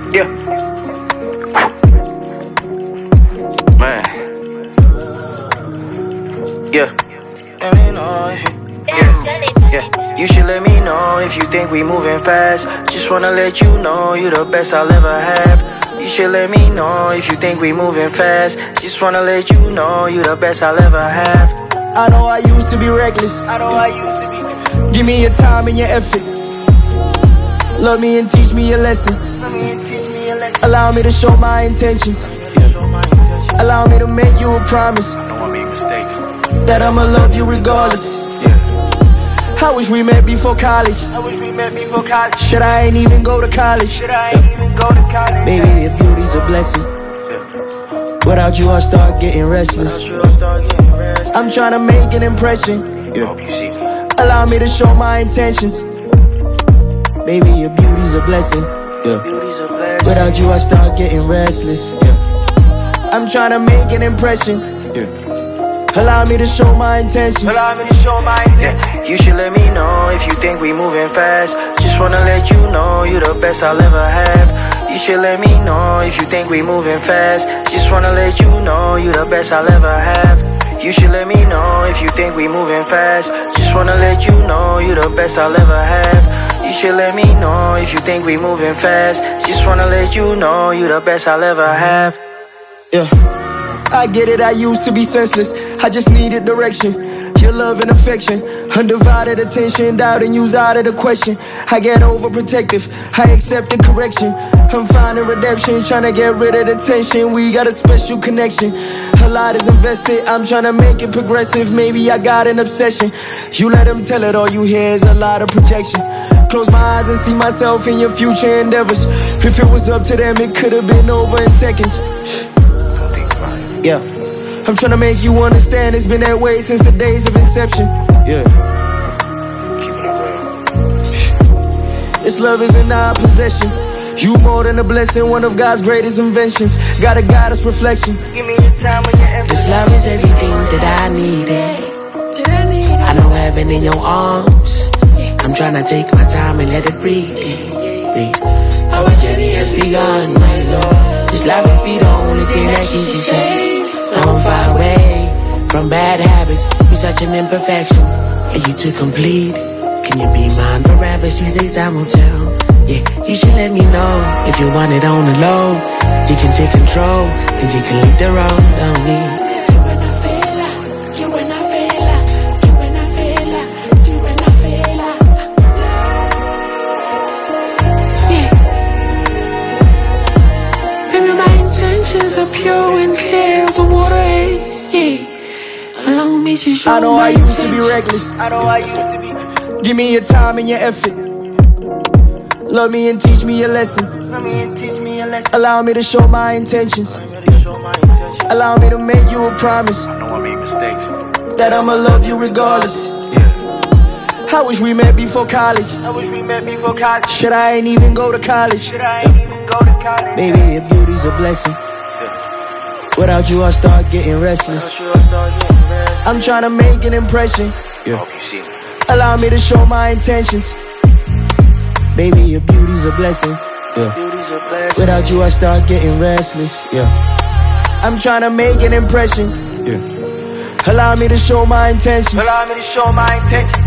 Yeah. Man. Yeah. Let me know. Yeah. You should let me know if you think we moving fast. Just wanna let you know you the best I'll ever have. You should let me know if you think we moving fast. Just wanna let you know you the best I'll ever have. I know I used to be reckless. Give me your time and your effort. Love me and teach me a lesson. Allow me to show my intentions. Allow me to make you a promise that I'ma love you regardless. I wish we met before college. Shit, I ain't even go to college. Baby, your beauty's a blessing. Without you, I start getting restless. I'm tryna make an impression. Allow me to show my intentions. Baby, your beauty's a blessing. Without you, I start getting restless. I'm tryna make an impression. Allow me to show my intentions. You should let me know if you think we moving fast. Just wanna let you know you the best I'll ever have. You should let me know if you think we moving fast. Just wanna let you know you the best I'll ever have. You should let me know if you think we moving fast. Just wanna let you know you the best I'll ever have. You should let me know if you think we moving fast. Just wanna let you know you the best I'll ever have. Yeah, I get it, I used to be senseless. I just needed direction. Your love and affection, undivided attention, doubting you's out of the question. I get overprotective, I accepted correction. I'm finding redemption, trying to get rid of the tension. We got a special connection, a lot is invested. I'm trying to make it progressive, maybe I got an obsession. You let them tell it, all you hear is a lot of projection. Close my eyes and see myself in your future endeavors. If it was up to them, it could have been over in seconds. Yeah, I'm tryna make you understand it's been that way since the days of inception. Yeah. This love is in our possession. You more than a blessing, one of God's greatest inventions. Gotta guide us reflection. Give me your time and your effort. This love is everything that I needed. I know heaven in your arms. I'm tryna take my time and let it breathe. Our journey has begun, my Lord. This life will be the only thing that keeps me safe. I'm far away from bad habits. You're such an imperfection, and you too complete. Can you be mine forever? She says time will tell. Yeah, you should let me know if you want it on the low. You can take control, and you can lead the road. Don't need. Are pure and clear as a water haze, yeah. Allow me to show I know my I used to be intentions. reckless. Give me your time and your effort. Love me and teach me a lesson. Allow me to show my intentions. Allow me to make you a promise that I'ma love you regardless. I wish we met before college. Shit, I ain't even go to college. Baby, your beauty's a blessing. Without you, I start getting restless. I'm tryna make an impression. Allow me to show my intentions. Baby, your beauty's a blessing. Without you, I start getting restless. I'm tryna make an impression. Allow me to show my intentions.